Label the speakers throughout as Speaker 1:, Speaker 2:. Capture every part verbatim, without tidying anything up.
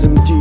Speaker 1: эс эм ти.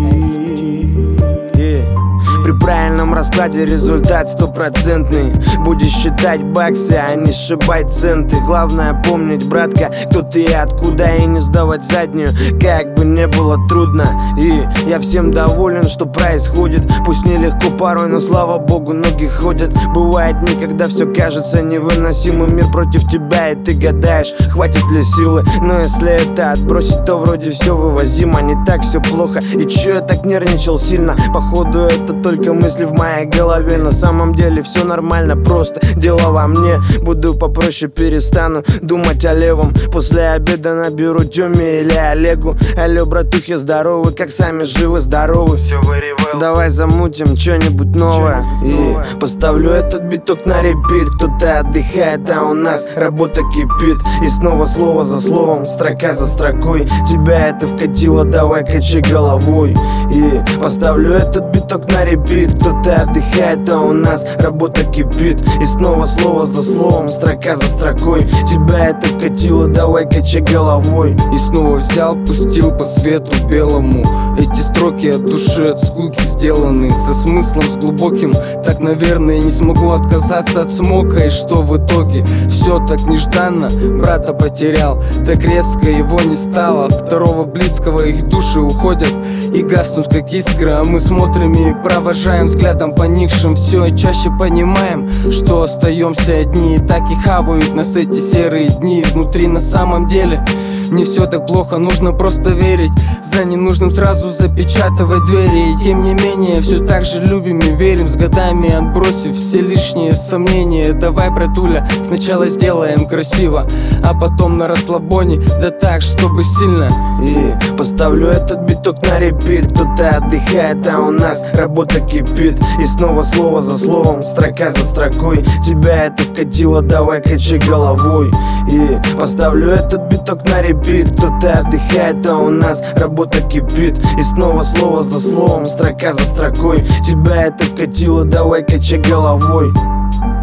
Speaker 1: Yeah. При правильном раскладе результат стопроцентный. Будешь считать баксы, а не сшибать центы. Главное помнить, братка, кто ты и откуда, и не сдавать заднюю, как бы не было трудно. И я всем доволен, что происходит. Пусть нелегко порой, но слава богу, ноги ходят. Бывает дни, когда все кажется невыносимым. Мир против тебя, и ты гадаешь, хватит ли силы. Но если это отбросить, то вроде все вывозимо. Не так все плохо, и че я так нервничал сильно? Походу это только мысли в моей голове. На самом деле все нормально, просто дело во мне. Буду попроще, перестану думать о левом. После обеда наберу Тёме или Олегу. Алло, братухи, здоровы, как сами живы-здоровы. Давай замутим что-нибудь новое. И поставлю этот биток на репит. Кто-то отдыхает, а у нас работа кипит. И снова слово за словом, строка за строкой. Тебя это вкатило, давай качай головой. И поставлю этот биток на репит. Кто-то отдыхает, а у нас работа кипит. И снова слово за словом, строка за строкой. Тебя это вкатило, давай качай головой.
Speaker 2: И снова взял, пустил по свету белому. Эти строки от души, от скуки сделаны, со смыслом, с глубоким. Так, наверное, не смогу отказаться от смока. И что в итоге? Все так нежданно, брата потерял. Так резко его не стало. Второго близкого, их души уходят и гаснут, как искры. А мы смотрим и провожаем взглядом поникшим. Все чаще понимаем, что остаемся одни. И так и хавают нас эти серые дни изнутри. На самом деле не все так плохо, нужно просто верить. За ненужным сразу запечатывать двери. И тем не менее, все так же любим и верим. С годами отбросив все лишние сомнения. Давай, братуля, сначала сделаем красиво, а потом на расслабоне, да так, чтобы сильно.
Speaker 1: И поставлю этот биток на репит. Кто-то отдыхает, а у нас работа кипит. И снова слово за словом, строка за строкой. Тебя это вкатило, давай качай головой. И поставлю этот биток на репит. Кто-то отдыхает, а у нас работа кипит. И снова слово за словом, строка за строкой. Тебя это вкатило, давай качай головой.